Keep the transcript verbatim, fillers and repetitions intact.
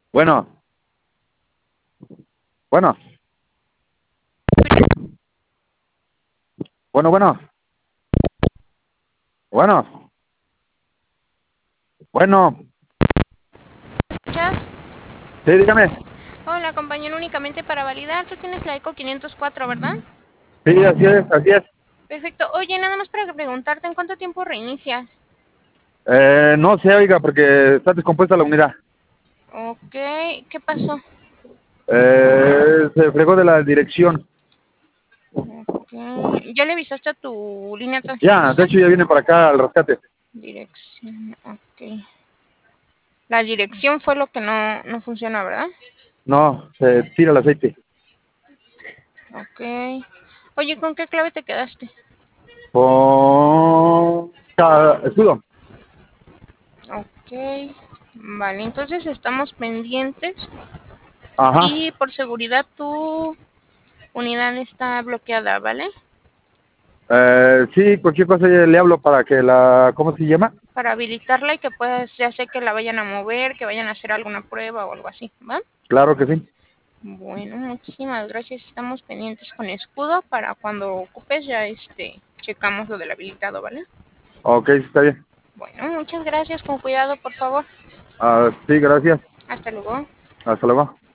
Bueno, bueno, bueno, bueno, bueno, bueno, ¿Escuchas? sí, dígame. Hola, compañero, únicamente para validar. Tú tienes la eco quinientos cuatro, ¿verdad? Sí, así es, así es. Perfecto. Oye, nada más para preguntarte, ¿en cuánto tiempo reinicias? Eh, no sé, oiga, porque está descompuesta la unidad. Ok, ¿qué pasó? Eh, se fregó de la dirección. Ok, ¿ya le avisaste a tu línea Ya, de transferencia? hecho ya viene para acá al rescate. Dirección, ok. La dirección fue lo que no, no funciona, ¿verdad? No, se tira el aceite. Ok. Oye, ¿con qué clave te quedaste? Con ca- escudo. Ok. Vale, entonces estamos pendientes Ajá. y por seguridad tu unidad está bloqueada, ¿vale? Eh, sí, cualquier cosa ya le hablo para que la, ¿cómo se llama? Para habilitarla y que puedas, ya sé que la vayan a mover, que vayan a hacer alguna prueba o algo así, ¿va? Claro que sí. Bueno, muchísimas gracias. Estamos pendientes con escudo para cuando ocupes ya este checamos lo del habilitado, ¿vale? Ok, está bien. Bueno, muchas gracias. Con cuidado, por favor. Ah, sí, gracias. Hasta luego. Hasta luego.